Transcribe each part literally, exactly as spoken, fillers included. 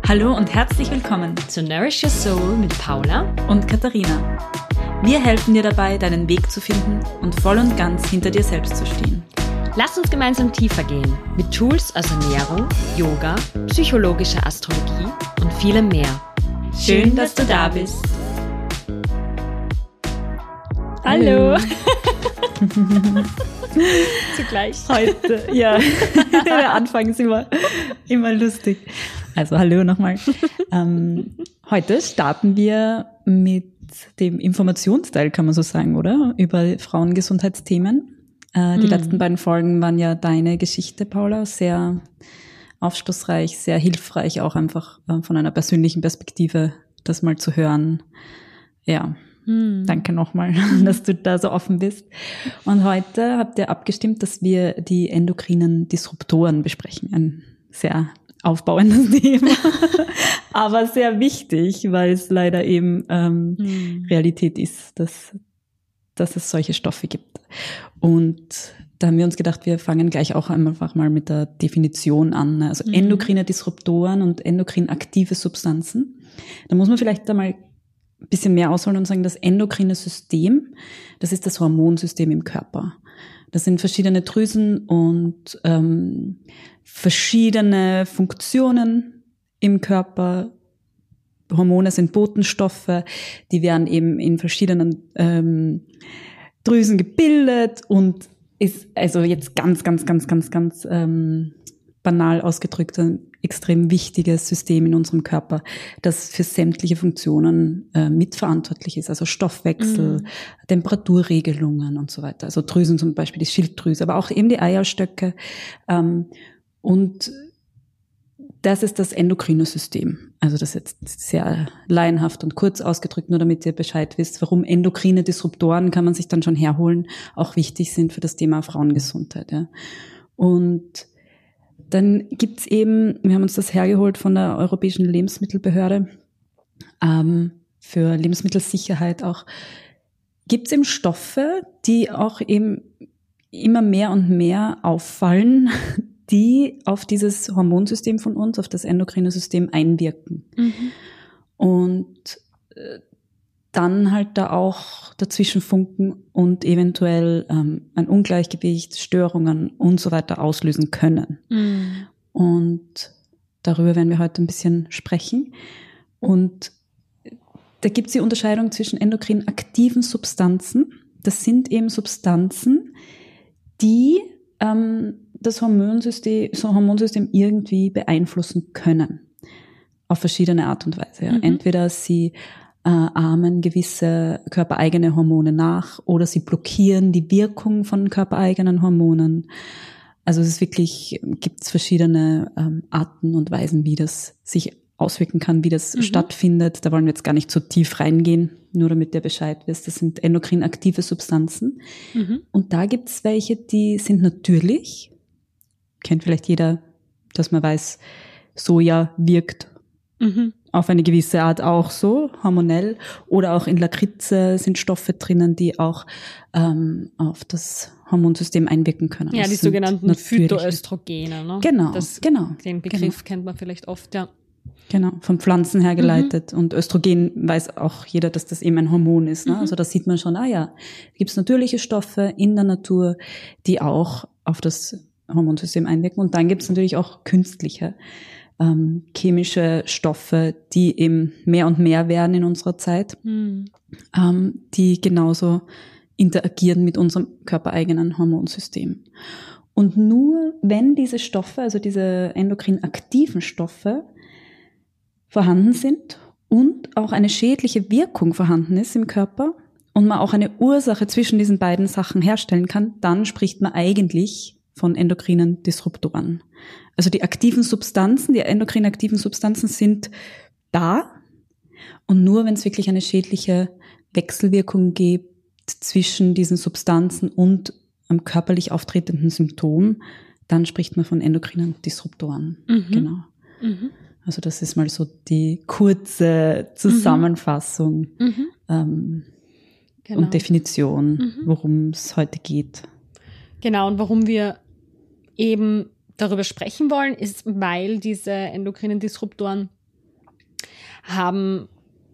Hallo und herzlich willkommen zu Nourish Your Soul mit Paula und Katharina. Wir helfen dir dabei, deinen Weg zu finden und voll und ganz hinter dir selbst zu stehen. Lass uns gemeinsam tiefer gehen mit Tools aus Ernährung, Yoga, psychologischer Astrologie und vielem mehr. Schön, dass du da bist. Hallo. Zugleich. Heute, ja, der Anfang ist immer, immer lustig. Also hallo nochmal. ähm, heute starten wir mit dem Informationsteil, kann man so sagen, oder? Über Frauengesundheitsthemen. Äh, die mm. letzten beiden Folgen waren ja deine Geschichte, Paula, sehr aufschlussreich, sehr hilfreich, auch einfach äh, von einer persönlichen Perspektive, das mal zu hören. Ja. Hm. Danke nochmal, dass du da so offen bist. Und heute habt ihr abgestimmt, dass wir die endokrinen Disruptoren besprechen. Ein sehr aufbauendes Thema, aber sehr wichtig, weil es leider eben ähm, hm. Realität ist, dass, dass es solche Stoffe gibt. Und da haben wir uns gedacht, wir fangen gleich auch einfach mal mit der Definition an. Also hm. endokrine Disruptoren und endokrin aktive Substanzen. Da muss man vielleicht einmal ein bisschen mehr ausholen und sagen, das endokrine System, das ist das Hormonsystem im Körper. Das sind verschiedene Drüsen und ähm, verschiedene Funktionen im Körper. Hormone sind Botenstoffe, die werden eben in verschiedenen ähm, Drüsen gebildet und ist also jetzt ganz, ganz, ganz, ganz, ganz ähm, banal ausgedrückt ein extrem wichtiges System in unserem Körper, das für sämtliche Funktionen äh, mitverantwortlich ist, also Stoffwechsel, mhm. Temperaturregelungen und so weiter. Also Drüsen zum Beispiel, die Schilddrüse, aber auch eben die Eierstöcke. Ähm, und das ist das endokrine System. Also das ist jetzt sehr laienhaft und kurz ausgedrückt, nur damit ihr Bescheid wisst, warum endokrine Disruptoren, kann man sich dann schon herholen, auch wichtig sind für das Thema Frauengesundheit. Ja. Und dann gibt's eben, wir haben uns das hergeholt von der Europäischen Lebensmittelbehörde, ähm, für Lebensmittelsicherheit auch, gibt's eben Stoffe, die auch eben immer mehr und mehr auffallen, die auf dieses Hormonsystem von uns, auf das endokrine System einwirken. Mhm. Und äh, dann halt da auch dazwischen funken und eventuell ähm, ein Ungleichgewicht, Störungen und so weiter auslösen können. Mm. Und darüber werden wir heute ein bisschen sprechen. Und da gibt es die Unterscheidung zwischen endokrin aktiven Substanzen. Das sind eben Substanzen, die ähm, das Hormonsystem, so Hormonsystem irgendwie beeinflussen können. Auf verschiedene Art und Weise. Ja. Mhm. Entweder sie Äh, ahmen gewisse körpereigene Hormone nach oder sie blockieren die Wirkung von körpereigenen Hormonen. Also es ist wirklich, gibt es verschiedene ähm, Arten und Weisen, wie das sich auswirken kann, wie das mhm. stattfindet. Da wollen wir jetzt gar nicht so tief reingehen, nur damit ihr Bescheid wisst. Das sind endokrin aktive Substanzen. Mhm. Und da gibt es welche, die sind natürlich, kennt vielleicht jeder, dass man weiß, Soja wirkt mhm. auf eine gewisse Art auch so, hormonell. Oder auch in Lakritze sind Stoffe drinnen, die auch ähm, auf das Hormonsystem einwirken können. Ja, das die sogenannten Phytoöstrogene. Ne? Genau, das, genau. Den Begriff genau. kennt man vielleicht oft, ja. Genau, von Pflanzen hergeleitet. Mhm. Und Östrogen weiß auch jeder, dass das eben ein Hormon ist. Ne? Mhm. Also da sieht man schon, ah ja, gibt es natürliche Stoffe in der Natur, die auch auf das Hormonsystem einwirken. Und dann gibt es natürlich auch künstliche Ähm, chemische Stoffe, die eben mehr und mehr werden in unserer Zeit, mhm. ähm, die genauso interagieren mit unserem körpereigenen Hormonsystem. Und nur wenn diese Stoffe, also diese endokrin aktiven Stoffe vorhanden sind und auch eine schädliche Wirkung vorhanden ist im Körper und man auch eine Ursache zwischen diesen beiden Sachen herstellen kann, dann spricht man eigentlich von endokrinen Disruptoren. Also die aktiven Substanzen, die endokrin aktiven Substanzen sind da und nur wenn es wirklich eine schädliche Wechselwirkung gibt zwischen diesen Substanzen und einem körperlich auftretenden Symptom, dann spricht man von endokrinen Disruptoren. Mhm. Genau. Mhm. Also das ist mal so die kurze Zusammenfassung mhm. ähm, genau. und Definition, mhm. worum es heute geht. Genau, und warum wir eben darüber sprechen wollen, ist, weil diese endokrinen Disruptoren haben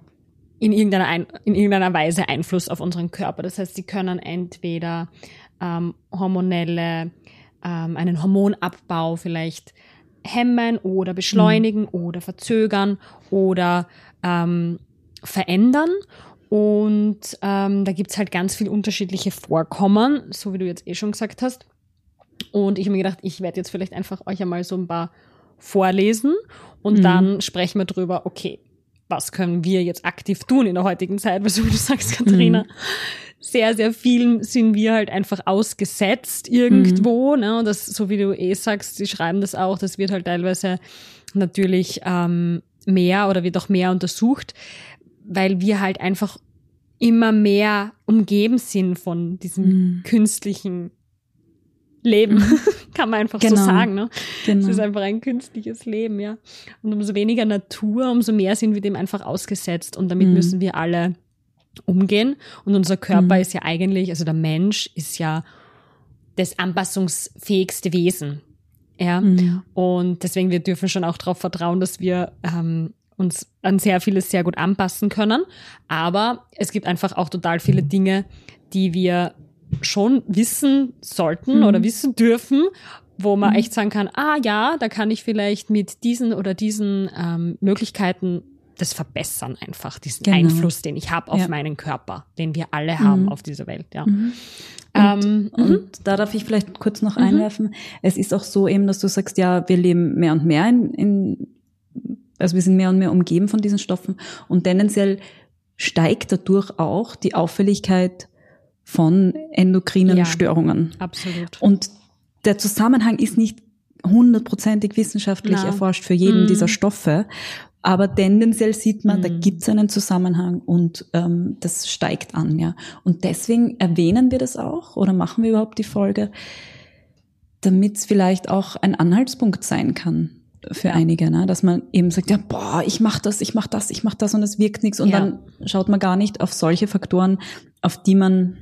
in irgendeiner, Ein- in irgendeiner Weise Einfluss auf unseren Körper. Das heißt, sie können entweder ähm, hormonelle, ähm, einen Hormonabbau vielleicht hemmen oder beschleunigen mhm. oder verzögern oder ähm, verändern. Und ähm, da gibt's halt ganz viel unterschiedliche Vorkommen, so wie du jetzt eh schon gesagt hast. Und ich habe mir gedacht, ich werde jetzt vielleicht einfach euch einmal so ein paar vorlesen und mhm. dann sprechen wir drüber, okay, was können wir jetzt aktiv tun in der heutigen Zeit? Weil so wie du sagst, Katharina, mhm. sehr, sehr viel sind wir halt einfach ausgesetzt irgendwo. Mhm. Ne? Und das, so wie du eh sagst, sie schreiben das auch, das wird halt teilweise natürlich ähm, mehr oder wird auch mehr untersucht, weil wir halt einfach immer mehr umgeben sind von diesem mhm. künstlichen Leben, kann man einfach genau. so sagen. Ne? Genau. Es ist einfach ein künstliches Leben, ja. Und umso weniger Natur, umso mehr sind wir dem einfach ausgesetzt. Und damit mhm. müssen wir alle umgehen. Und unser Körper mhm. ist ja eigentlich, also der Mensch ist ja das anpassungsfähigste Wesen. Ja. Mhm. Und deswegen, wir dürfen schon auch darauf vertrauen, dass wir ähm, uns an sehr vieles sehr gut anpassen können. Aber es gibt einfach auch total viele Dinge, die wir schon wissen sollten mhm. oder wissen dürfen, wo man mhm. echt sagen kann, ah ja, da kann ich vielleicht mit diesen oder diesen ähm, Möglichkeiten das verbessern einfach, diesen genau. Einfluss, den ich habe auf ja. meinen Körper, den wir alle haben mhm. auf dieser Welt. Ja. Mhm. Und, ähm, und da darf ich vielleicht kurz noch mhm. einwerfen, es ist auch so eben, dass du sagst, ja, wir leben mehr und mehr in, in also wir sind mehr und mehr umgeben von diesen Stoffen und tendenziell steigt dadurch auch die Auffälligkeit von endokrinen ja, Störungen. Absolut. Und der Zusammenhang ist nicht hundertprozentig wissenschaftlich Na. erforscht für jeden mm. dieser Stoffe, aber tendenziell sieht man, mm. da gibt es einen Zusammenhang und ähm, das steigt an, ja. Und deswegen erwähnen wir das auch oder machen wir überhaupt die Folge, damit es vielleicht auch ein Anhaltspunkt sein kann für ja. einige, ne? Dass man eben sagt, ja, boah, ich mach das, ich mach das, ich mach das und es wirkt nichts und ja. dann schaut man gar nicht auf solche Faktoren, auf die man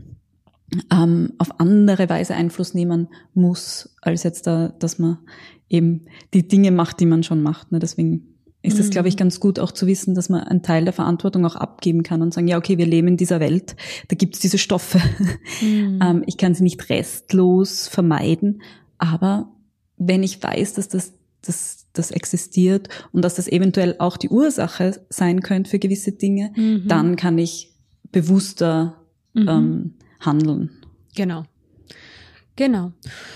ähm, auf andere Weise Einfluss nehmen muss, als jetzt da, dass man eben die Dinge macht, die man schon macht. Ne? Deswegen ist es, mhm. glaube ich, ganz gut auch zu wissen, dass man einen Teil der Verantwortung auch abgeben kann und sagen, ja, okay, wir leben in dieser Welt, da gibt es diese Stoffe. Mhm. ähm, ich kann sie nicht restlos vermeiden, aber wenn ich weiß, dass das, das, das existiert und dass das eventuell auch die Ursache sein könnte für gewisse Dinge, mhm. dann kann ich bewusster mhm. ähm, handeln. Genau. Genau.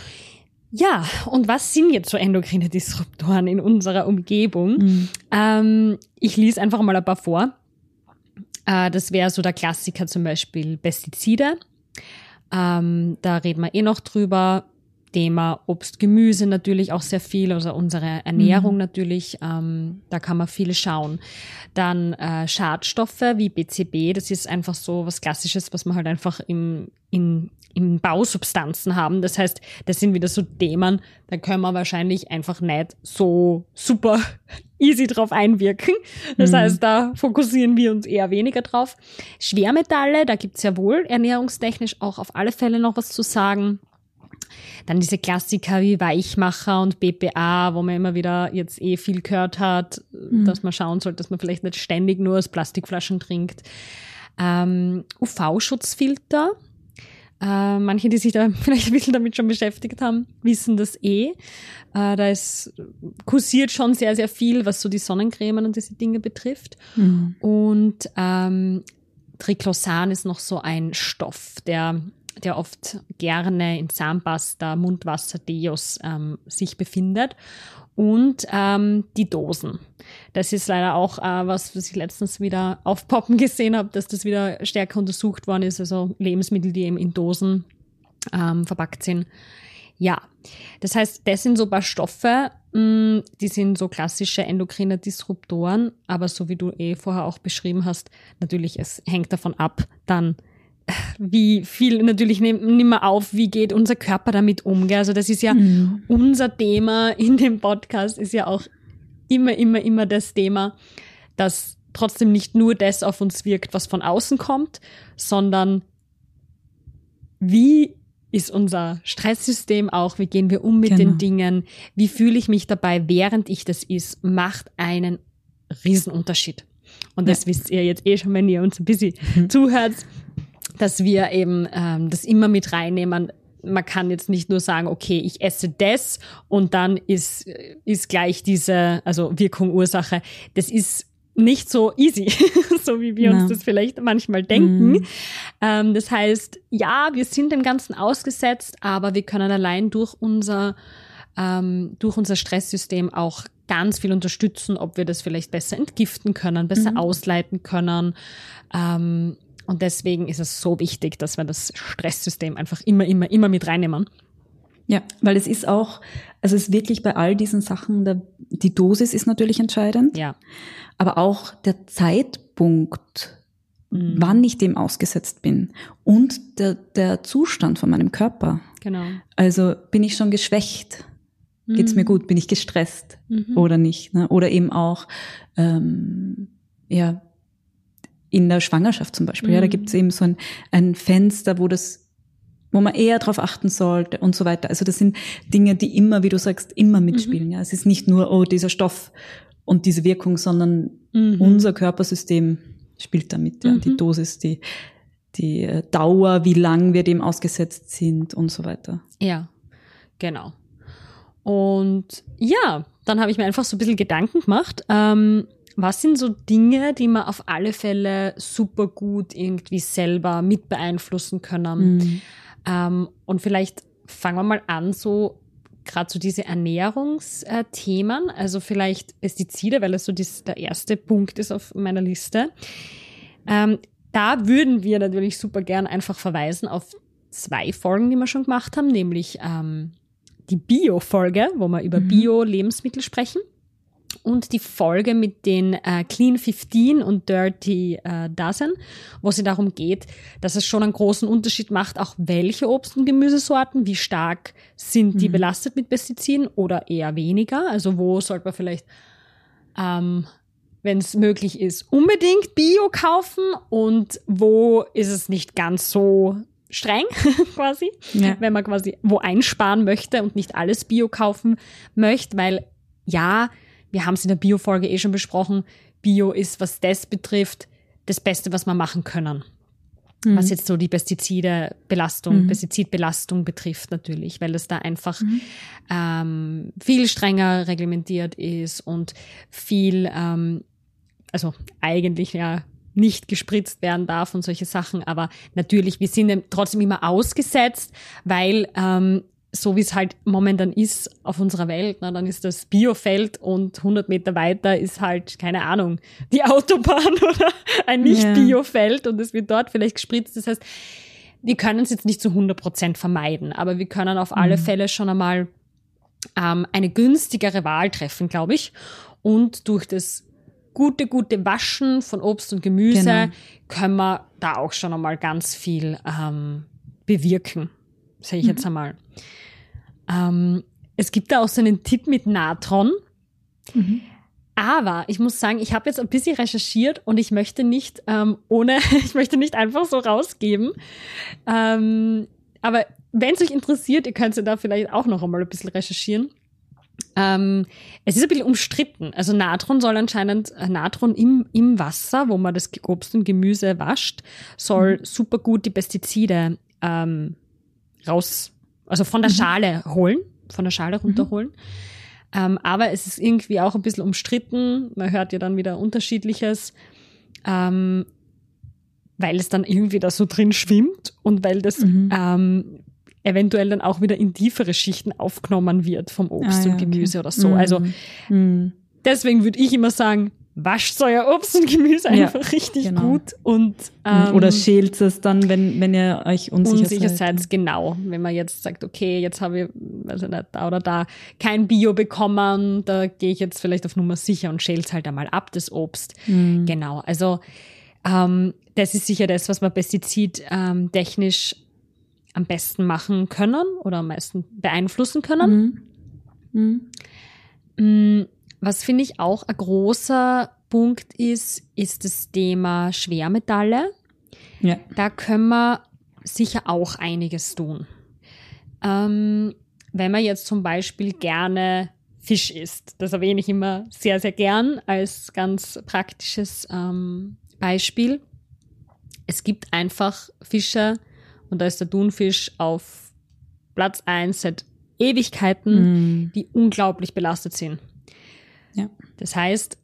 Ja, und was sind jetzt so endokrine Disruptoren in unserer Umgebung? Mhm. Ähm, ich lese einfach mal ein paar vor. Äh, das wäre so der Klassiker zum Beispiel Pestizide. Ähm, da reden wir eh noch drüber. Thema Obst, Gemüse natürlich auch sehr viel, also unsere Ernährung mhm. natürlich, ähm, da kann man viel schauen. Dann äh, Schadstoffe wie B C B, das ist einfach so was Klassisches, was man halt einfach im, in, in Bausubstanzen haben. Das heißt, das sind wieder so Themen, da können wir wahrscheinlich einfach nicht so super easy drauf einwirken. Das mhm. heißt, da fokussieren wir uns eher weniger drauf. Schwermetalle, da gibt's ja wohl ernährungstechnisch auch auf alle Fälle noch was zu sagen. Dann diese Klassiker wie Weichmacher und B P A, wo man immer wieder jetzt eh viel gehört hat, mhm. dass man schauen sollte, dass man vielleicht nicht ständig nur aus Plastikflaschen trinkt. Ähm, U V-Schutzfilter. Äh, manche, die sich da vielleicht ein bisschen damit schon beschäftigt haben, wissen das eh. Äh, da ist kursiert schon sehr, sehr viel, was so die Sonnencremen und diese Dinge betrifft. Mhm. Und ähm, Triclosan ist noch so ein Stoff, der der oft gerne in Zahnpasta, Mundwasser, Deos ähm, sich befindet. Und ähm, die Dosen. Das ist leider auch äh, was, was ich letztens wieder aufpoppen gesehen habe, dass das wieder stärker untersucht worden ist. Also Lebensmittel, die eben in Dosen ähm, verpackt sind. Ja, das heißt, das sind so ein paar Stoffe, mh, die sind so klassische endokrine Disruptoren. Aber so wie du eh vorher auch beschrieben hast, natürlich, es hängt davon ab, dann wie viel, natürlich nehmen wir auf, wie geht unser Körper damit um. Gell? Also das ist ja mhm. unser Thema in dem Podcast, ist ja auch immer, immer, immer das Thema, dass trotzdem nicht nur das auf uns wirkt, was von außen kommt, sondern wie ist unser Stresssystem auch, wie gehen wir um mit genau. den Dingen, wie fühle ich mich dabei, während ich das is, macht einen Riesenunterschied. Und das ja. wisst ihr jetzt eh schon, wenn ihr uns ein bisschen mhm. zuhört, dass wir eben ähm, das immer mit reinnehmen. Man kann jetzt nicht nur sagen, okay, ich esse das und dann ist, ist gleich diese, also Wirkung, Ursache. Das ist nicht so easy, so wie wir no. uns das vielleicht manchmal denken. Mm. Ähm, das heißt, ja, wir sind dem Ganzen ausgesetzt, aber wir können allein durch unser, ähm, durch unser Stresssystem auch ganz viel unterstützen, ob wir das vielleicht besser entgiften können, besser mm. ausleiten können. Ähm, Und deswegen ist es so wichtig, dass wir das Stresssystem einfach immer, immer, immer mit reinnehmen. Ja, weil es ist auch, also es ist wirklich bei all diesen Sachen, der, die Dosis ist natürlich entscheidend, ja. aber auch der Zeitpunkt, mhm. wann ich dem ausgesetzt bin und der, der Zustand von meinem Körper. Genau. Also bin ich schon geschwächt? Mhm. Geht's mir gut? Bin ich gestresst mhm. oder nicht? Ne? Oder eben auch, ähm, ja, in der Schwangerschaft zum Beispiel, mhm. ja, da gibt es eben so ein, ein Fenster, wo das, wo man eher darauf achten sollte und so weiter. Also das sind Dinge, die immer, wie du sagst, immer mitspielen. Mhm. Ja, es ist nicht nur oh dieser Stoff und diese Wirkung, sondern mhm. unser Körpersystem spielt damit. Ja, mhm. die Dosis, die die Dauer, wie lang wir dem ausgesetzt sind und so weiter. Ja, genau. Und ja, dann habe ich mir einfach so ein bisschen Gedanken gemacht. Ähm, Was sind so Dinge, die man auf alle Fälle super gut irgendwie selber mit beeinflussen können? Mhm. Ähm, und vielleicht fangen wir mal an, so gerade so diese Ernährungsthemen, also vielleicht Pestizide, weil das so das, der erste Punkt ist auf meiner Liste. Ähm, da würden wir natürlich super gern einfach verweisen auf zwei Folgen, die wir schon gemacht haben, nämlich ähm, die Bio-Folge, wo wir über mhm. Bio-Lebensmittel sprechen. Und die Folge mit den äh, Clean fünfzehn und Dirty äh, Dozen, wo es darum geht, dass es schon einen großen Unterschied macht, auch welche Obst- und Gemüsesorten, wie stark sind die mhm. belastet mit Pestiziden oder eher weniger. Also wo sollte man vielleicht, ähm, wenn es möglich ist, unbedingt Bio kaufen und wo ist es nicht ganz so streng quasi, ja. wenn man quasi wo einsparen möchte und nicht alles Bio kaufen möchte, weil ja, wir haben es in der Bio-Folge eh schon besprochen. Bio ist, was das betrifft, das Beste, was wir machen können. Mhm. Was jetzt so die Pestizide-Belastung, mhm. Pestizidbelastung betrifft natürlich, weil es da einfach mhm. ähm, viel strenger reglementiert ist und viel, ähm, also eigentlich ja nicht gespritzt werden darf und solche Sachen. Aber natürlich, wir sind dem trotzdem immer ausgesetzt, weil ähm, so wie es halt momentan ist auf unserer Welt, na, dann ist das Biofeld und hundert Meter weiter ist halt, keine Ahnung, die Autobahn oder ein Nicht-Biofeld und es wird dort vielleicht gespritzt. Das heißt, wir können es jetzt nicht zu hundert Prozent vermeiden, aber wir können auf alle mhm. Fälle schon einmal ähm, eine günstigere Wahl treffen, glaube ich. Und durch das gute, gute Waschen von Obst und Gemüse genau. können wir da auch schon einmal ganz viel ähm, bewirken, sage ich mhm. jetzt einmal. Ähm, es gibt da auch so einen Tipp mit Natron. Mhm. Aber ich muss sagen, ich habe jetzt ein bisschen recherchiert und ich möchte nicht ähm, ohne, ich möchte nicht einfach so rausgeben. Ähm, aber wenn es euch interessiert, ihr könnt ja da vielleicht auch noch einmal ein bisschen recherchieren. Ähm, es ist ein bisschen umstritten. Also Natron soll anscheinend, äh, Natron im, im Wasser, wo man das Obst und Gemüse wascht, soll mhm. super gut die Pestizide ähm, raus also von der mhm. Schale holen, von der Schale runterholen. Mhm. Ähm, aber es ist irgendwie auch ein bisschen umstritten. Man hört ja dann wieder Unterschiedliches, ähm, weil es dann irgendwie da so drin schwimmt und weil das mhm. ähm, eventuell dann auch wieder in tiefere Schichten aufgenommen wird vom Obst ah, ja, und Gemüse okay. oder so. Mhm. Also mhm. deswegen würde ich immer sagen, wascht euer Obst und Gemüse einfach ja, richtig genau. gut und ähm, oder schält es dann, wenn wenn ihr euch unsicher, unsicher seid. seid. Genau, wenn man jetzt sagt, okay, jetzt habe ich also nicht da oder da kein Bio bekommen, da gehe ich jetzt vielleicht auf Nummer sicher und schäle es halt einmal ab, das Obst. Mhm. Genau, also ähm, das ist sicher das, was wir pestizidtechnisch am besten machen können oder am meisten beeinflussen können. Mhm. Mhm. Was finde ich auch ein großer Punkt ist, ist das Thema Schwermetalle. Ja. Da können wir sicher auch einiges tun. Ähm, wenn man jetzt zum Beispiel gerne Fisch isst. Das erwähne ich immer sehr, sehr gern als ganz praktisches ähm, Beispiel. Es gibt einfach Fische, und da ist der Thunfisch auf Platz eins seit Ewigkeiten, mm. die unglaublich belastet sind. Ja. Das heißt,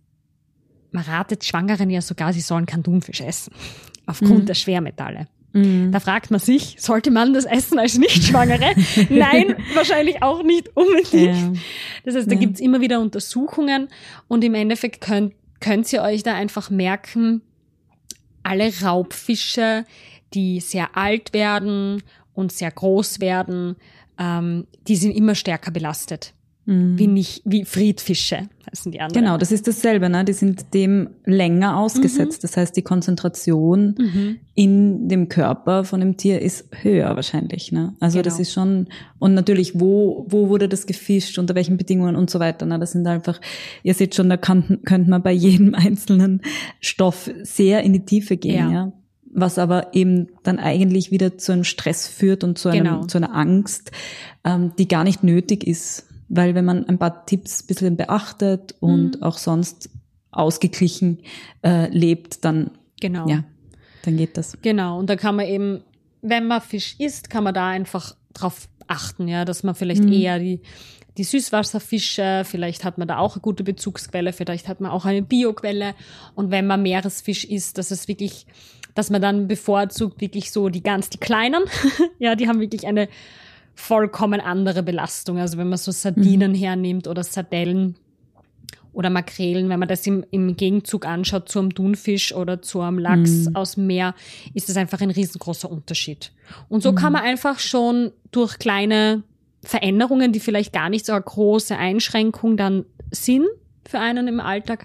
man ratet Schwangeren ja sogar, sie sollen keinen Thunfisch essen, aufgrund mm. der Schwermetalle. Mm. Da fragt man sich, sollte man das essen als Nicht-Schwangere? Nein, wahrscheinlich auch nicht unbedingt. Ja. Das heißt, da ja. gibt's immer wieder Untersuchungen und im Endeffekt könnt, könnt ihr euch da einfach merken, alle Raubfische, die sehr alt werden und sehr groß werden, ähm, die sind immer stärker belastet. Mhm. Wie nicht, wie Friedfische, heißen die anderen. Genau, das ist dasselbe, ne? Die sind dem länger ausgesetzt. Mhm. Das heißt, die Konzentration mhm. in dem Körper von dem Tier ist höher wahrscheinlich, ne? Also genau. Das ist schon, und natürlich, wo, wo wurde das gefischt, unter welchen Bedingungen und so weiter, ne? Das sind einfach, ihr seht schon, da kann, könnte man bei jedem einzelnen Stoff sehr in die Tiefe gehen, ja. ja? Was aber eben dann eigentlich wieder zu einem Stress führt und zu, einem, genau. zu einer Angst, ähm, die gar nicht nötig ist. Weil wenn man ein paar Tipps ein bisschen beachtet und mhm. auch sonst ausgeglichen äh, lebt, dann, genau. ja, dann geht das. Genau, und da kann man eben, wenn man Fisch isst, kann man da einfach drauf achten, ja, dass man vielleicht mhm. eher die, die Süßwasserfische, vielleicht hat man da auch eine gute Bezugsquelle, vielleicht hat man auch eine Bioquelle. Und wenn man Meeresfisch isst, dass es wirklich, dass man dann bevorzugt wirklich so die ganz, die kleinen, ja, die haben wirklich eine vollkommen andere Belastung. Also wenn man so Sardinen mhm. hernimmt oder Sardellen oder Makrelen, wenn man das im, im Gegenzug anschaut zu einem Thunfisch oder zu einem Lachs mhm. aus dem Meer, ist das einfach ein riesengroßer Unterschied. Und so mhm. kann man einfach schon durch kleine Veränderungen, die vielleicht gar nicht so eine große Einschränkung dann sind für einen im Alltag,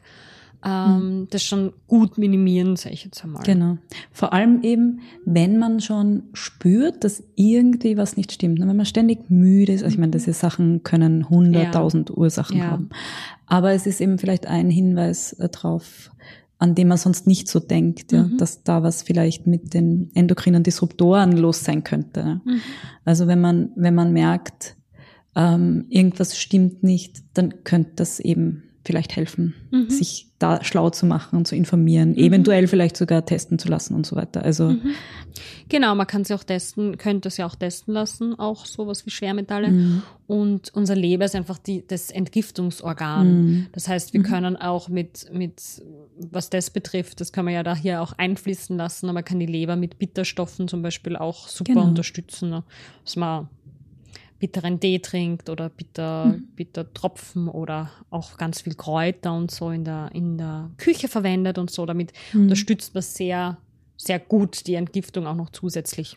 ähm, mhm. das schon gut minimieren, sage ich jetzt einmal. Genau. Vor allem eben, wenn man schon spürt, dass irgendwie was nicht stimmt. Wenn man ständig müde ist, also ich meine, diese Sachen können hunderttausend ja. Ursachen ja. haben. Aber es ist eben vielleicht ein Hinweis darauf, an dem man sonst nicht so denkt, ja, mhm. dass da was vielleicht mit den endokrinen Disruptoren los sein könnte. Ja. Mhm. Also wenn man, wenn man merkt, ähm, irgendwas stimmt nicht, dann könnte das eben vielleicht helfen, mhm. sich da schlau zu machen und zu informieren, mhm. eventuell vielleicht sogar testen zu lassen und so weiter. Also mhm. Genau, man kann sie auch testen, könnte es ja auch testen lassen, auch sowas wie Schwermetalle. Mhm. Und unser Leber ist einfach die, das Entgiftungsorgan. Mhm. Das heißt, wir mhm. können auch mit, mit, was das betrifft, das kann man ja da hier auch einfließen lassen, aber man kann die Leber mit Bitterstoffen zum Beispiel auch super genau. unterstützen, ne? Dass man bitteren Tee trinkt oder bitter, mhm. bitter Tropfen oder auch ganz viel Kräuter und so in der, in der Küche verwendet und so. Damit mhm. unterstützt man sehr, sehr gut die Entgiftung auch noch zusätzlich.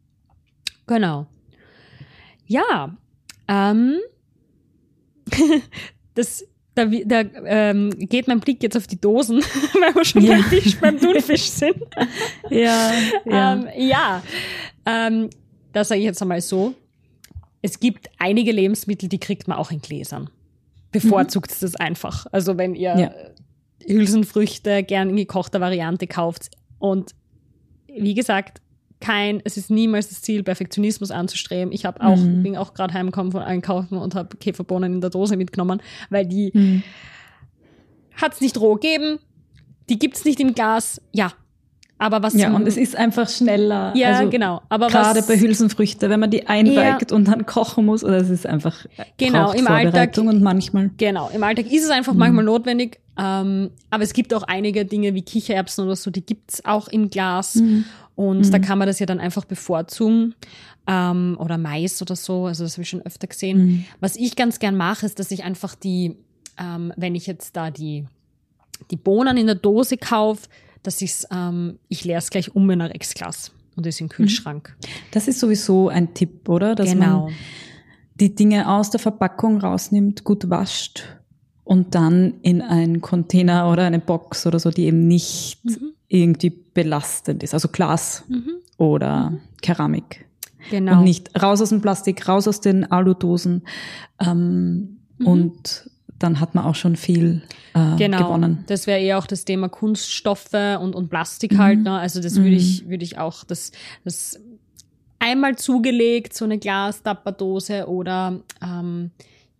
Genau. Ja, ähm, das, da, da ähm, geht mein Blick jetzt auf die Dosen, weil wir schon ja. beim Fisch, beim Thunfisch sind. ja, ja. Ähm, ja, ähm, das sage ich jetzt einmal so. Es gibt einige Lebensmittel, die kriegt man auch in Gläsern. Bevorzugt es mhm. das einfach. Also wenn ihr ja. Hülsenfrüchte gern in gekochter Variante kauft. Und wie gesagt, kein, es ist niemals das Ziel, Perfektionismus anzustreben. Ich habe auch, mhm. bin auch gerade heimgekommen von Einkaufen und habe Käferbohnen in der Dose mitgenommen, weil die mhm. hat es nicht roh gegeben, die gibt es nicht im Glas. Ja, aber was... Ja, und es ist einfach schneller. Ja, also genau. Aber gerade was, bei Hülsenfrüchten, wenn man die einweigt ja. und dann kochen muss, oder es ist einfach genau, im Vorbereitung Alltag, und manchmal... Genau, im Alltag ist es einfach mhm. manchmal notwendig, ähm, aber es gibt auch einige Dinge wie Kichererbsen oder so, die gibt's auch im Glas mhm. und mhm. da kann man das ja dann einfach bevorzugen. Ähm, oder Mais oder so, also das habe ich schon öfter gesehen. Mhm. Was ich ganz gern mache, ist, dass ich einfach die, ähm, wenn ich jetzt da die, die Bohnen in der Dose kaufe, dass ich's, ähm, ich leere es gleich um in ein Rexglas und das im Kühlschrank. Das ist sowieso ein Tipp, oder? Dass genau. man die Dinge aus der Verpackung rausnimmt, gut wascht und dann in einen Container oder eine Box oder so, die eben nicht mhm. irgendwie belastend ist. Also Glas mhm. oder mhm. Keramik. Genau. Und nicht raus aus dem Plastik, raus aus den Aludosen. Ähm, mhm. Und dann hat man auch schon viel äh, genau. gewonnen. Das wäre eher auch das Thema Kunststoffe und, und Plastik mhm. halt. Ne? Also das würde ich, würde ich auch, das, das einmal zugelegt, so eine Glas-Tapperdose oder ähm,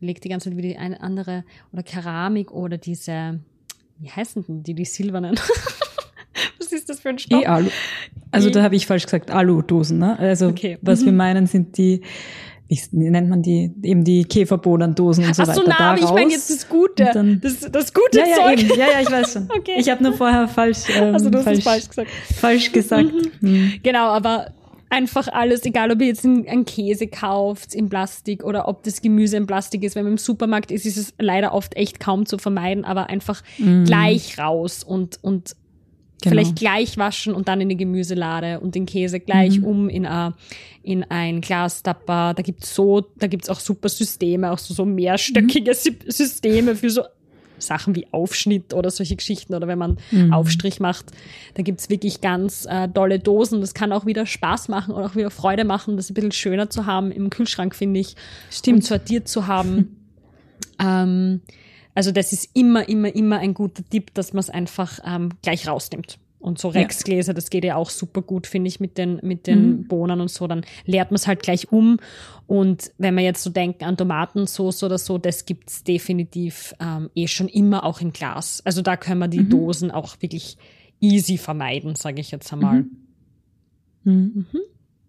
überlege die ganze Zeit, wie die eine andere, oder Keramik oder diese, wie heißen denn die, die silbernen? Was ist das für ein Stoff? E-Alu. Also E- da habe ich falsch gesagt, Alu-Dosen. Ne? Also Okay. was Mhm. wir meinen, sind die, wie nennt man die, eben die Käferbohnendosen und so Ach weiter. so, na, aber ich meine jetzt das Gute, und dann- das, das gute Ja, ja, Zeug. eben. Ja, ja, ich weiß schon. Okay. Ich habe nur vorher falsch, ähm, Also du hast falsch, es falsch gesagt. falsch gesagt. Hm. Genau, aber einfach alles, egal ob ihr jetzt einen Käse kauft in Plastik oder ob das Gemüse in Plastik ist, wenn man im Supermarkt ist, ist es leider oft echt kaum zu vermeiden, aber einfach Mhm. gleich raus und, und Genau. vielleicht gleich waschen und dann in die Gemüselade und den Käse gleich Mhm. um in, a, in ein Glastapper. Da gibt's so, da gibt's auch super Systeme, auch so, so mehrstöckige Sy- Systeme für so Sachen wie Aufschnitt oder solche Geschichten oder wenn man Mhm. Aufstrich macht. Da gibt's wirklich ganz äh, tolle Dosen. Das kann auch wieder Spaß machen und auch wieder Freude machen, das ein bisschen schöner zu haben im Kühlschrank, finde ich. Stimmt. Und sortiert zu haben. ähm, also das ist immer, immer, immer ein guter Tipp, dass man es einfach ähm, gleich rausnimmt. Und so Rexgläser, das geht ja auch super gut, finde ich, mit den, mit den Mhm. Bohnen und so. Dann leert man es halt gleich um. Und wenn wir jetzt so denken an Tomatensauce oder so, das gibt's definitiv ähm, eh schon immer auch im Glas. Also da können wir die Mhm. Dosen auch wirklich easy vermeiden, sage ich jetzt einmal. Mhm. Mhm.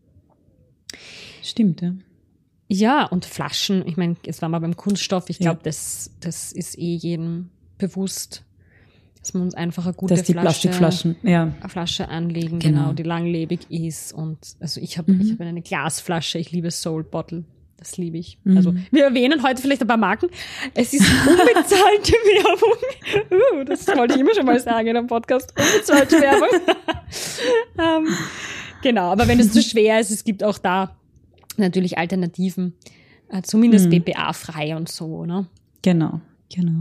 Stimmt, ja. Ja, und Flaschen, ich meine, jetzt waren wir beim Kunststoff, ich Ja. glaube, das, das ist eh jedem bewusst, dass wir uns einfach eine gute Dass die Flasche, Plastikflaschen, ja. eine Flasche anlegen, Genau. genau, die langlebig ist. Und also ich habe Mhm. ich hab eine Glasflasche, ich liebe Soul Bottle. Das liebe ich. Mhm. Also wir erwähnen heute vielleicht ein paar Marken. Es ist unbezahlte Werbung. Uh, das wollte ich immer schon mal sagen in einem Podcast. Unbezahlte Werbung. ähm, genau, aber wenn es zu schwer ist, es gibt auch da natürlich Alternativen. Äh, zumindest Mhm. B P A-frei und so, ne? Genau, genau.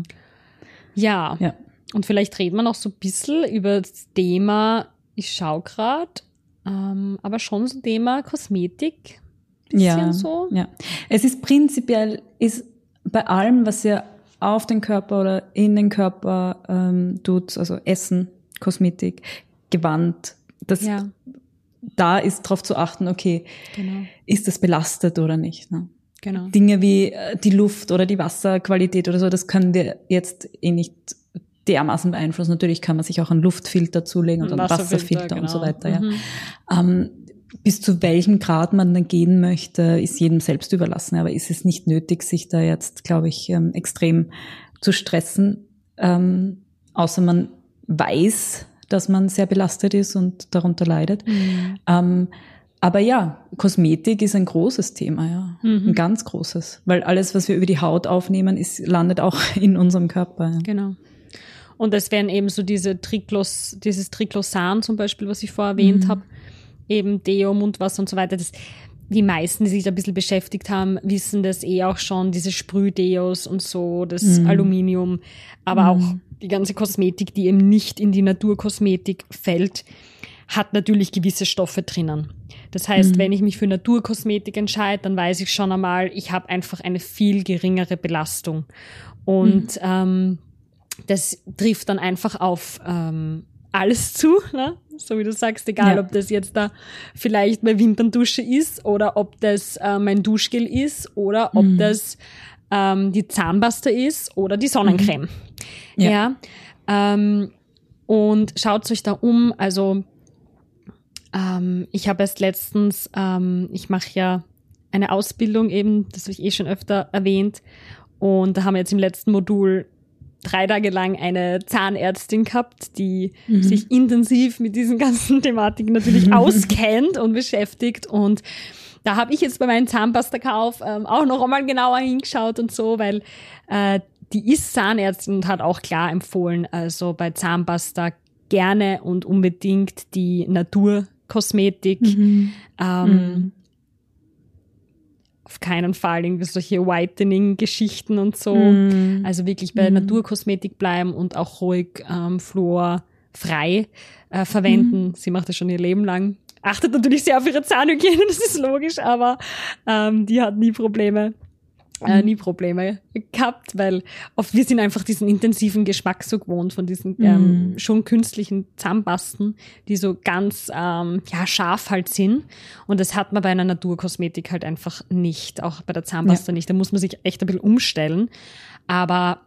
Ja. Ja. Und vielleicht reden wir noch so ein bisschen über das Thema, ich schaue gerade, ähm, aber schon so Thema Kosmetik. Bisschen Ja, so. ja. Es ist prinzipiell, ist bei allem, was ihr auf den Körper oder in den Körper ähm, tut, also Essen, Kosmetik, Gewand, das, Ja, da ist darauf zu achten, okay, genau. ist das belastet oder nicht. Ne? genau. Dinge wie äh, die Luft oder die Wasserqualität oder so, das können wir jetzt eh nicht dermaßen beeinflussen. Natürlich kann man sich auch einen Luftfilter zulegen und einen Wasserfilter, Wasserfilter und so genau. weiter. Ja. Mhm. Ähm, bis zu welchem Grad man dann gehen möchte, ist jedem selbst überlassen. Aber ist es nicht nötig, sich da jetzt, glaube ich, ähm, extrem zu stressen, ähm, außer man weiß, dass man sehr belastet ist und darunter leidet. Mhm. Ähm, aber ja, Kosmetik ist ein großes Thema, ja, Mhm. ein ganz großes, weil alles, was wir über die Haut aufnehmen, ist landet auch in unserem Körper. Ja. Genau. Und es wären eben so diese Triclos, dieses Triclosan zum Beispiel, was ich vorher erwähnt Mhm. habe, eben Deo, Mundwasser und so weiter. Das, die meisten, die sich da ein bisschen beschäftigt haben, wissen das eh auch schon, diese Sprühdeos und so, das Mhm. Aluminium, aber Mhm. auch die ganze Kosmetik, die eben nicht in die Naturkosmetik fällt, hat natürlich gewisse Stoffe drinnen. Das heißt, Mhm. wenn ich mich für Naturkosmetik entscheide, dann weiß ich schon einmal, ich habe einfach eine viel geringere Belastung. Und ähm, das trifft dann einfach auf ähm, alles zu, ne? So wie du sagst, egal Ja. ob das jetzt da vielleicht meine Wimperndusche ist oder ob das äh, mein Duschgel ist oder ob Mhm. das ähm, die Zahnpasta ist oder die Sonnencreme. Ja. Ja. Ähm, und schaut euch da um, also ähm, ich habe erst letztens, ähm, ich mache ja eine Ausbildung eben, das habe ich eh schon öfter erwähnt, und da haben wir jetzt im letzten Modul drei Tage lang eine Zahnärztin gehabt, die Mhm. sich intensiv mit diesen ganzen Thematiken natürlich auskennt und beschäftigt. Und da habe ich jetzt bei meinem Zahnpastakauf ähm, auch noch einmal genauer hingeschaut und so, weil äh, die ist Zahnärztin und hat auch klar empfohlen, also bei Zahnpasta gerne und unbedingt die Naturkosmetik. Mhm. Ähm, Mhm. Auf keinen Fall irgendwie solche Whitening-Geschichten und so. Mhm. Also wirklich bei Mhm. Naturkosmetik bleiben und auch ruhig ähm, fluorfrei äh, verwenden. Mhm. Sie macht das schon ihr Leben lang. Achtet natürlich sehr auf ihre Zahnhygiene, das ist logisch, aber ähm, die hat nie Probleme. Äh, nie Probleme gehabt, weil oft wir sind einfach diesen intensiven Geschmack so gewohnt von diesen ähm, mm. schon künstlichen Zahnpasten, die so ganz ähm, ja scharf halt sind. Und das hat man bei einer Naturkosmetik halt einfach nicht, auch bei der Zahnpasta ja. nicht. Da muss man sich echt ein bisschen umstellen. Aber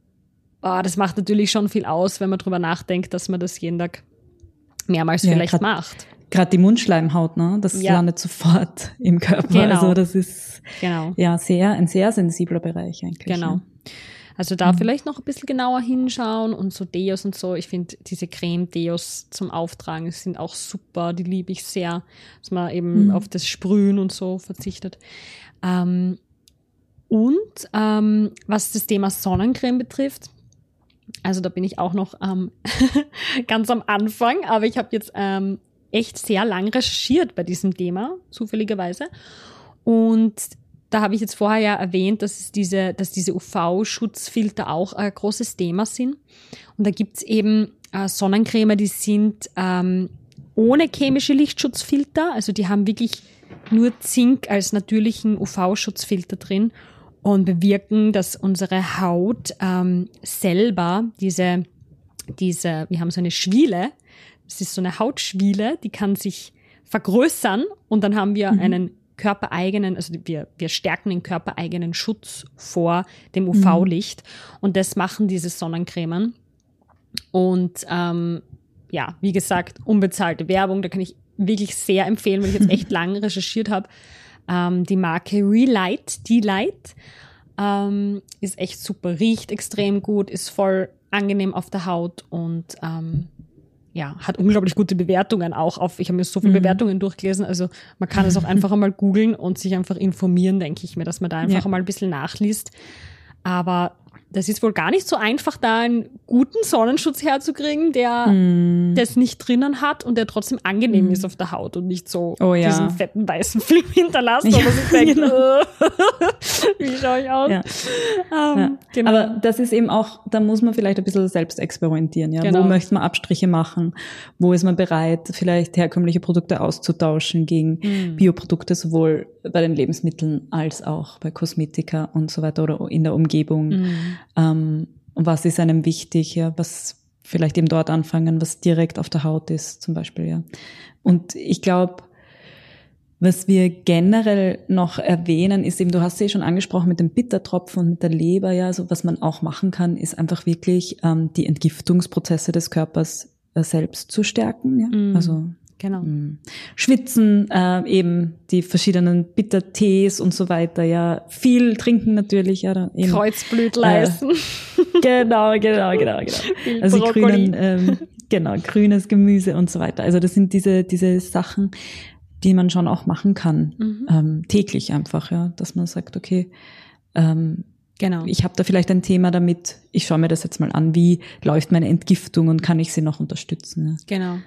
oh, das macht natürlich schon viel aus, wenn man drüber nachdenkt, dass man das jeden Tag mehrmals ja, vielleicht grad, macht. Gerade die Mundschleimhaut, ne? Das ja. landet sofort im Körper. Genau. Also das ist genau. ja sehr ein sehr sensibler Bereich eigentlich. Genau. Ja. Also da mhm. vielleicht noch ein bisschen genauer hinschauen und so Deos und so. Ich finde diese Creme-Deos zum Auftragen sind auch super. Die liebe ich sehr, dass man eben mhm. auf das Sprühen und so verzichtet. Ähm, und ähm, was das Thema Sonnencreme betrifft, also da bin ich auch noch ähm, ganz am Anfang, aber ich habe jetzt ähm, echt sehr lang recherchiert bei diesem Thema, zufälligerweise. Und da habe ich jetzt vorher ja erwähnt, dass es diese, dass diese U V-Schutzfilter auch ein großes Thema sind. Und da gibt's eben äh, Sonnencreme, die sind ähm, ohne chemische Lichtschutzfilter, also die haben wirklich nur Zink als natürlichen U V-Schutzfilter drin und bewirken, dass unsere Haut ähm, selber diese, diese, wir haben so eine Schwiele, das ist so eine Hautschwiele, die kann sich vergrößern und dann haben wir mhm. einen körpereigenen, also wir, wir stärken den körpereigenen Schutz vor dem U V-Licht mhm. und das machen diese Sonnencremen. Und ähm, ja, wie gesagt, unbezahlte Werbung, da kann ich wirklich sehr empfehlen, weil ich jetzt echt lange recherchiert habe. Ähm, die Marke Relight, D-Light, ähm, ist echt super, riecht extrem gut, ist voll angenehm auf der Haut und ähm, ja, hat unglaublich gute Bewertungen auch auf, ich habe mir so viele mhm. Bewertungen durchgelesen, also man kann es auch einfach einmal googeln und sich einfach informieren, denke ich mir, dass man da einfach ja. mal ein bisschen nachliest. Aber das ist wohl gar nicht so einfach, da einen guten Sonnenschutz herzukriegen, der mm. das nicht drinnen hat und der trotzdem angenehm mm. ist auf der Haut und nicht so oh, ja. diesen fetten weißen Film hinterlässt, wo man sich denkt, genau. wie schaue ich aus? Ja. Um, ja. Genau. Aber das ist eben auch, da muss man vielleicht ein bisschen selbst experimentieren. Ja? Genau. Wo möchte man Abstriche machen? Wo ist man bereit, vielleicht herkömmliche Produkte auszutauschen gegen mm. Bioprodukte, sowohl bei den Lebensmitteln als auch bei Kosmetika und so weiter oder in der Umgebung? Mm. Um, und was ist einem wichtig, ja, was vielleicht eben dort anfangen, was direkt auf der Haut ist, zum Beispiel, ja. Und ich glaube, was wir generell noch erwähnen, ist eben, du hast es eh schon angesprochen mit dem Bittertropfen und mit der Leber, ja, so was man auch machen kann, ist einfach wirklich ähm, die Entgiftungsprozesse des Körpers äh, selbst zu stärken, ja. Mm. Also Genau. Schwitzen, äh, eben die verschiedenen Bittertees und so weiter, ja. Viel trinken natürlich, ja. Da eben, Kreuzblütleisten. Äh, genau, genau, genau, genau. Also grünen, ähm, genau, grünes Gemüse und so weiter. Also das sind diese, diese Sachen, die man schon auch machen kann, mhm. ähm, täglich einfach, ja. Dass man sagt, okay, ähm, genau. ich habe da vielleicht ein Thema damit, ich schaue mir das jetzt mal an, wie läuft meine Entgiftung und kann ich sie noch unterstützen, ja. Genau.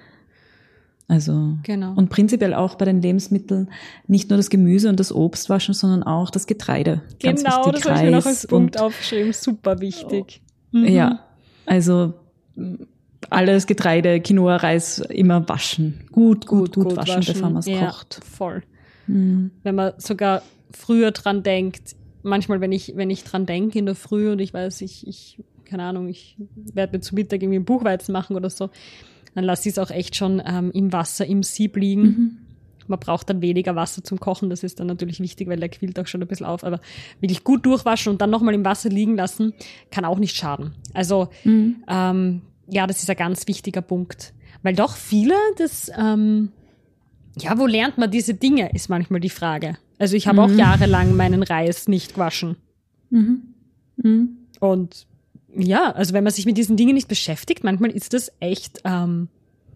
Also, genau. Und prinzipiell auch bei den Lebensmitteln nicht nur das Gemüse und das Obst waschen, sondern auch das Getreide. Ganz genau, wichtig, das habe ich mir noch als Punkt aufgeschrieben. Super wichtig. Mhm. Ja, also alles Getreide, Quinoa, Reis immer waschen. Gut, gut, gut, gut waschen, waschen, bevor man es ja, kocht. Voll. Mhm. Wenn man sogar früher dran denkt, manchmal, wenn ich, wenn ich dran denke in der Früh und ich weiß, ich, ich keine Ahnung, ich werde mir zu Mittag irgendwie einen Buchweizen machen oder so, dann lasse ich es auch echt schon ähm, im Wasser, im Sieb liegen. Mhm. Man braucht dann weniger Wasser zum Kochen, das ist dann natürlich wichtig, weil der quillt auch schon ein bisschen auf. Aber wirklich gut durchwaschen und dann nochmal im Wasser liegen lassen, kann auch nicht schaden. Also mhm. ähm, ja, das ist ein ganz wichtiger Punkt. Weil doch viele, das, ähm, ja, wo lernt man diese Dinge, ist manchmal die Frage. Also ich habe mhm. auch jahrelang meinen Reis nicht gewaschen. Mhm. Mhm. Und ja, also wenn man sich mit diesen Dingen nicht beschäftigt, manchmal ist das echt ähm,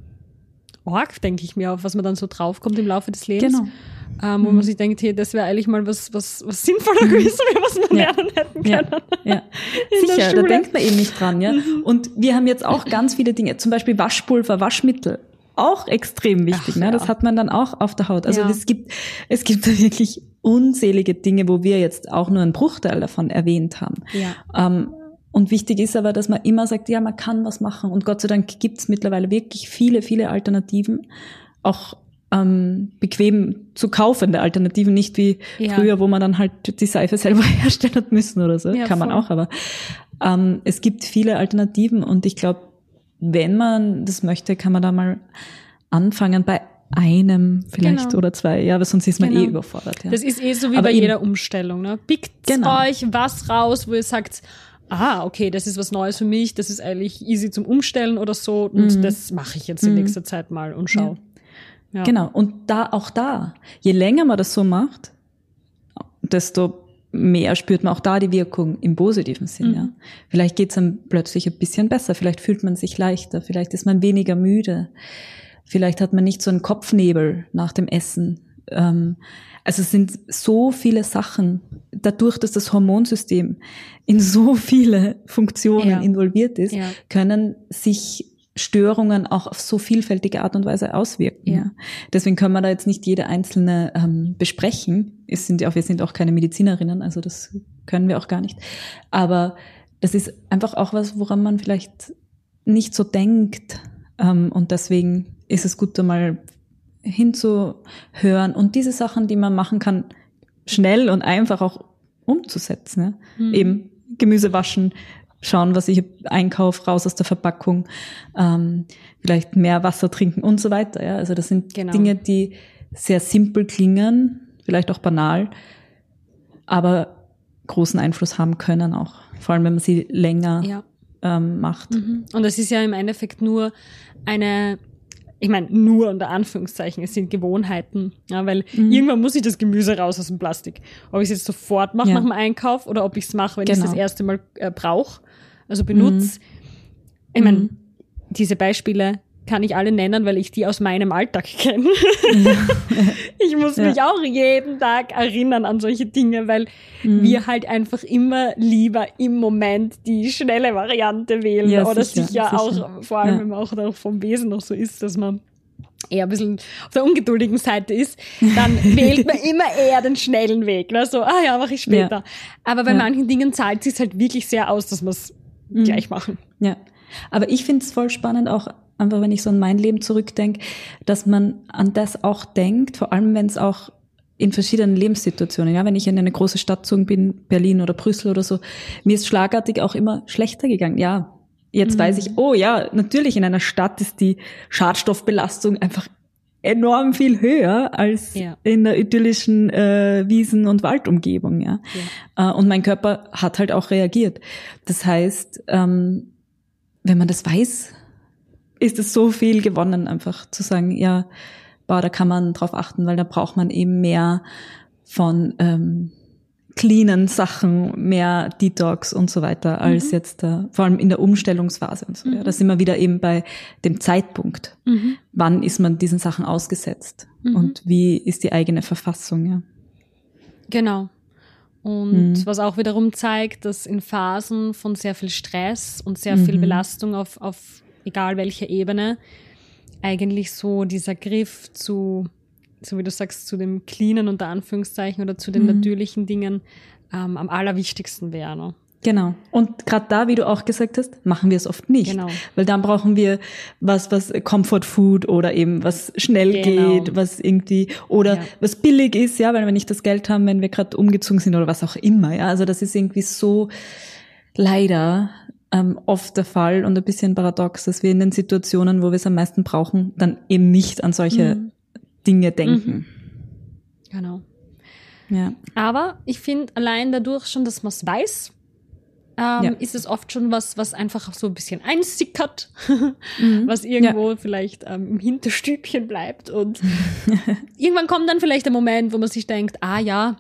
arg, denke ich mir, auf was man dann so draufkommt im Laufe des Lebens. Genau. Ähm, wo mhm. man sich denkt, hey, das wäre eigentlich mal was, was, was sinnvoller gewesen, was wir ja. lernen hätten können. Ja, ja. Sicher, da denkt man eben nicht dran. Ja. Mhm. Und wir haben jetzt auch ganz viele Dinge, zum Beispiel Waschpulver, Waschmittel, auch extrem wichtig. Ach, ne? Das ja. hat man dann auch auf der Haut. Also ja. es gibt, es gibt da wirklich unzählige Dinge, wo wir jetzt auch nur einen Bruchteil davon erwähnt haben. Ja. Ähm, Und wichtig ist aber, dass man immer sagt, ja, man kann was machen. Und Gott sei Dank gibt es mittlerweile wirklich viele, viele Alternativen. Auch ähm, bequem zu kaufende Alternativen, nicht wie Ja. früher, wo man dann halt die Seife selber herstellen hat müssen oder so. Ja, Kann man voll. auch, aber ähm, es gibt viele Alternativen und ich glaube, wenn man das möchte, kann man da mal anfangen bei einem vielleicht Genau. oder zwei, ja, aber sonst ist man Genau. eh überfordert. Ja. Das ist eh so wie Aber bei eben- jeder Umstellung. Ne? Pickt Genau. euch was raus, wo ihr sagt, ah, okay, das ist was Neues für mich, das ist eigentlich easy zum Umstellen oder so und das mache ich jetzt in nächster Zeit mal und schau. Ja. Genau. Und da, auch da, je länger man das so macht, desto mehr spürt man auch da die Wirkung im positiven Sinn. Ja. Vielleicht geht's dann plötzlich ein bisschen besser, vielleicht fühlt man sich leichter, vielleicht ist man weniger müde, vielleicht hat man nicht so einen Kopfnebel nach dem Essen. Ähm, also es sind so viele Sachen, dadurch, dass das Hormonsystem in so viele Funktionen Ja. involviert ist, Ja. können sich Störungen auch auf so vielfältige Art und Weise auswirken. Ja. Ja. Deswegen können wir da jetzt nicht jede einzelne ähm, besprechen. Es sind ja auch, wir sind auch keine Medizinerinnen, also das können wir auch gar nicht. Aber das ist einfach auch was, woran man vielleicht nicht so denkt. Ähm, und deswegen ist es gut, da mal hinzuhören und diese Sachen, die man machen kann, schnell und einfach auch umzusetzen. Ja. Mhm. Eben Gemüse waschen, schauen, was ich einkaufe, raus aus der Verpackung, ähm, vielleicht mehr Wasser trinken und so weiter. Ja. Also das sind Genau. Dinge, die sehr simpel klingen, vielleicht auch banal, aber großen Einfluss haben können auch. Vor allem, wenn man sie länger Ja. ähm, macht. Mhm. Und das ist ja im Endeffekt nur eine, ich meine, nur unter Anführungszeichen, es sind Gewohnheiten, ja, weil Mhm. irgendwann muss ich das Gemüse raus aus dem Plastik. Ob ich es jetzt sofort mache Ja. nach dem Einkauf oder ob ich es mache, wenn ich Genau. es das erste Mal äh, brauche, also benutze. Ich meine, Mhm. diese Beispiele kann ich alle nennen, weil ich die aus meinem Alltag kenne. Ich muss Ja. mich auch jeden Tag erinnern an solche Dinge, weil Mhm. wir halt einfach immer lieber im Moment die schnelle Variante wählen. Ja, oder sicher, sicher, sicher. auch, vor allem Ja. wenn man auch noch vom Wesen noch so ist, dass man eher ein bisschen auf der ungeduldigen Seite ist, dann wählt man immer eher den schnellen Weg. Ne? So, ah ja, mache ich später. Ja. Aber bei Ja. manchen Dingen zahlt es sich halt wirklich sehr aus, dass wir es Mhm. gleich machen. Ja, aber ich finde es voll spannend, auch einfach, wenn ich so an mein Leben zurückdenke, dass man an das auch denkt, vor allem wenn es auch in verschiedenen Lebenssituationen, ja, wenn ich in eine große Stadt gezogen bin, Berlin oder Brüssel oder so, mir ist schlagartig auch immer schlechter gegangen. Ja, jetzt Mhm. weiß ich, oh ja, natürlich in einer Stadt ist die Schadstoffbelastung einfach enorm viel höher als Ja. in der idyllischen äh, Wiesen- und Waldumgebung, ja. Ja. Äh, und mein Körper hat halt auch reagiert. Das heißt, ähm, wenn man das weiß, ist es so viel gewonnen, einfach zu sagen, ja, boah, da kann man drauf achten, weil da braucht man eben mehr von ähm, cleanen Sachen, mehr Detox und so weiter, als jetzt da, vor allem in der Umstellungsphase und so. Ja, da sind wir wieder eben bei dem Zeitpunkt. Mhm. Wann ist man diesen Sachen ausgesetzt? Mhm. Und wie ist die eigene Verfassung, ja. Genau. Und Mhm. was auch wiederum zeigt, dass in Phasen von sehr viel Stress und sehr viel Mhm. Belastung auf, auf egal welcher Ebene eigentlich so dieser Griff zu, so wie du sagst, zu dem Cleanen unter Anführungszeichen oder zu den Mhm. natürlichen Dingen ähm, am allerwichtigsten wäre. Ne? Genau. Und gerade da, wie du auch gesagt hast, machen wir es oft nicht. Genau. Weil dann brauchen wir was, was Comfort Food oder eben was schnell Genau. geht, was irgendwie, oder Ja. was billig ist, ja, weil wir nicht das Geld haben, wenn wir gerade umgezogen sind oder was auch immer, ja. Also das ist irgendwie so leider ähm, oft der Fall und ein bisschen paradox, dass wir in den Situationen, wo wir es am meisten brauchen, dann eben nicht an solche Mhm. Dinge denken. Genau. Ja. Aber ich finde, allein dadurch schon, dass man es weiß, ähm, Ja. ist es oft schon was, was einfach so ein bisschen einsickert, Mhm. was irgendwo vielleicht ähm, im Hinterstübchen bleibt. Und irgendwann kommt dann vielleicht der Moment, wo man sich denkt, ah ja,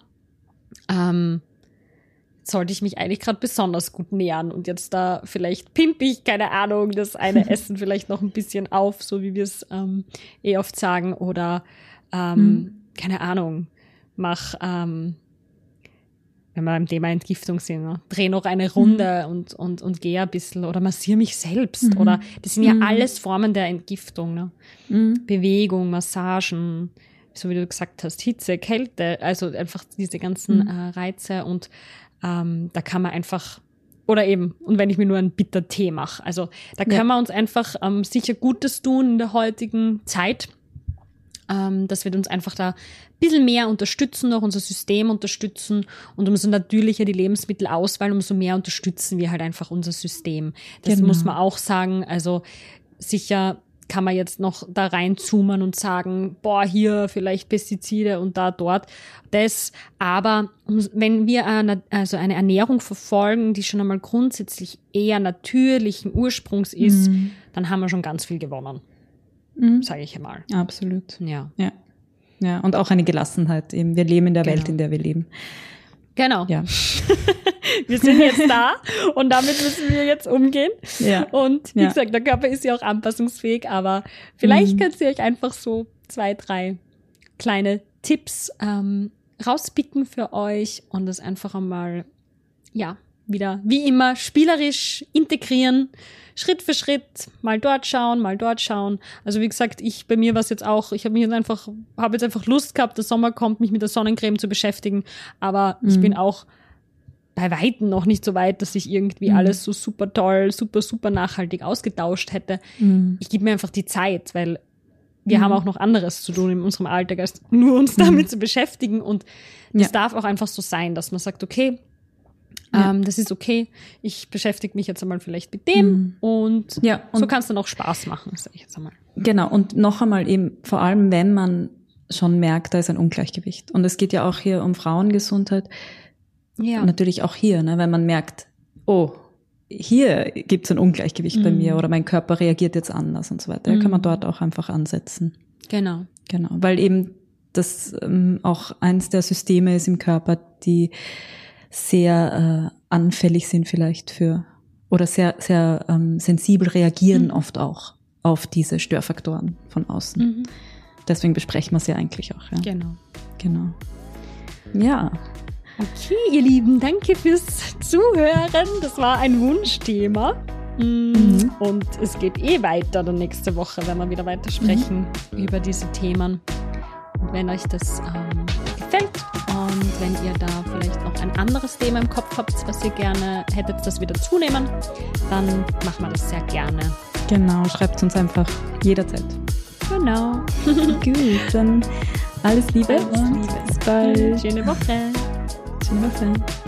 ähm, sollte ich mich eigentlich gerade besonders gut nähern und jetzt da vielleicht pimp ich, keine Ahnung, das eine Essen vielleicht noch ein bisschen auf, so wie wir es ähm, eh oft sagen, oder ähm, Mhm. keine Ahnung, mach, ähm, wenn wir beim Thema Entgiftung sind, ne? Dreh noch eine Runde und, und, und gehe ein bisschen oder massiere mich selbst. Mhm. Oder das sind ja Mhm. alles Formen der Entgiftung. Ne? Mhm. Bewegung, Massagen, so wie du gesagt hast, Hitze, Kälte, also einfach diese ganzen Mhm. äh, Reize und ähm, da kann man einfach, oder eben, und wenn ich mir nur einen Bittertee mache, also da können Ja. wir uns einfach ähm, sicher Gutes tun in der heutigen Zeit. Ähm, das wird uns einfach da ein bisschen mehr unterstützen, auch unser System unterstützen. Und umso natürlicher die Lebensmittelauswahl, umso mehr unterstützen wir halt einfach unser System. Das Genau. muss man auch sagen. Also sicher kann man jetzt noch da reinzoomen und sagen, boah, hier vielleicht Pestizide und da, dort, das. Aber wenn wir eine, also eine Ernährung verfolgen, die schon einmal grundsätzlich eher natürlichen Ursprungs ist, mhm. dann haben wir schon ganz viel gewonnen, mhm. sage ich einmal. Absolut. Ja. ja. Ja, und auch eine Gelassenheit eben. Wir leben in der genau. Welt, in der wir leben. Genau. Ja. Wir sind jetzt da und damit müssen wir jetzt umgehen. Ja. Und wie ja. gesagt, der Körper ist ja auch anpassungsfähig, aber vielleicht mhm. könnt ihr euch einfach so zwei, drei kleine Tipps ähm, rauspicken für euch und das einfach einmal, ja, wieder wie immer spielerisch integrieren, Schritt für Schritt, mal dort schauen, mal dort schauen. Also wie gesagt, ich bei mir war es jetzt auch, ich habe mich jetzt einfach, habe jetzt einfach Lust gehabt, der Sommer kommt, mich mit der Sonnencreme zu beschäftigen, aber mhm. ich bin auch bei Weitem noch nicht so weit, dass ich irgendwie mhm. alles so super toll, super, super nachhaltig ausgetauscht hätte. Mhm. Ich gebe mir einfach die Zeit, weil wir mhm. haben auch noch anderes zu tun in unserem Alltag, als nur uns damit mhm. zu beschäftigen. Und das ja. darf auch einfach so sein, dass man sagt, okay, ja. ähm, das ist okay, ich beschäftige mich jetzt einmal vielleicht mit dem mhm. und, ja, und so kann es dann auch Spaß machen, sage ich jetzt einmal. Genau, und noch einmal eben, vor allem wenn man schon merkt, da ist ein Ungleichgewicht. Und es geht ja auch hier um Frauengesundheit. Ja. Natürlich auch hier, ne, wenn man merkt, oh, hier gibt es ein Ungleichgewicht mhm. bei mir oder mein Körper reagiert jetzt anders und so weiter. Mhm. Da kann man dort auch einfach ansetzen. Genau. Genau, weil eben das ähm, auch eins der Systeme ist im Körper, die sehr äh, anfällig sind vielleicht für oder sehr sehr ähm, sensibel reagieren mhm. oft auch auf diese Störfaktoren von außen. Mhm. Deswegen besprechen wir es ja eigentlich auch. Ja. Genau. Genau. Ja. Okay, ihr Lieben, danke fürs Zuhören. Das war ein Wunschthema. Mhm. Und es geht eh weiter dann nächste Woche, wenn wir wieder weiter sprechen mhm. über diese Themen. Und wenn euch das ähm, gefällt und wenn ihr da vielleicht noch ein anderes Thema im Kopf habt, was ihr gerne hättet, das wir dazunehmen, dann machen wir das sehr gerne. Genau, schreibt uns einfach jederzeit. Genau. Gut, dann alles Liebe. Alles Liebe. Bis bald. Schöne Woche. Schöne Woche.